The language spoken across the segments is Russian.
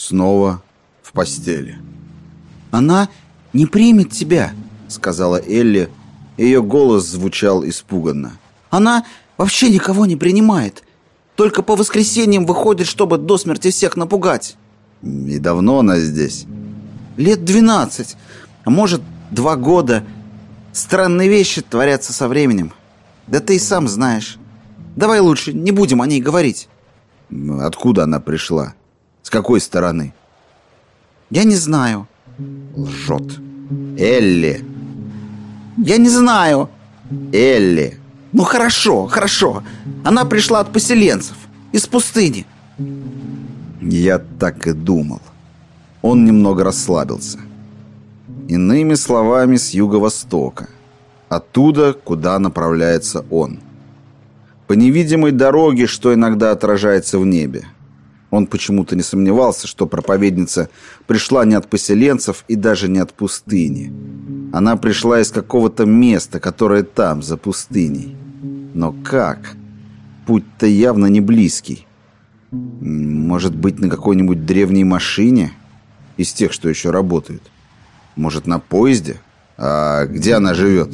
снова в постели. «Она не примет тебя», — сказала Элли. Ее голос звучал испуганно. «Она вообще никого не принимает. Только по воскресеньям выходит, чтобы до смерти всех напугать». «И давно она здесь?» «Лет 12, а может 2 года. Странные вещи творятся со временем. Да ты и сам знаешь. Давай лучше не будем о ней говорить». «Откуда она пришла? С какой стороны?» «Я не знаю». Лжет. «Элли!» «Я не знаю». «Элли!» «Ну хорошо, хорошо. Она пришла от поселенцев, из пустыни». Я так и думал. Он немного расслабился. Иными словами, с юго-востока. Оттуда, куда направляется он. По невидимой дороге, что иногда отражается в небе. Он почему-то не сомневался, что проповедница пришла не от поселенцев и даже не от пустыни. Она пришла из какого-то места, которое там, за пустыней. Но как? Путь-то явно не близкий. Может быть, на какой-нибудь древней машине? Из тех, что еще работают. Может, на поезде? А где она живет?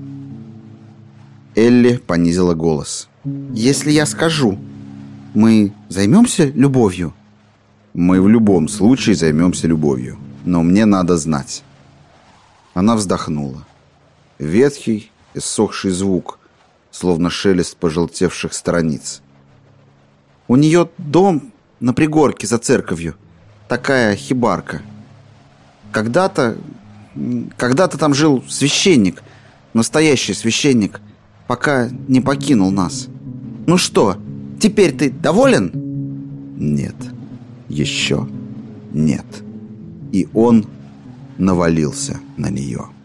Элли понизила голос. «Если я скажу, мы займемся любовью?» «Мы в любом случае займемся любовью. Но мне надо знать». Она вздохнула. Ветхий, иссохший звук, словно шелест пожелтевших страниц. «У нее дом на пригорке за церковью. Такая хибарка. Когда-то там жил священник, настоящий священник, пока не покинул нас. Ну что, теперь ты доволен?» Нет. Еще нет. И он навалился на нее.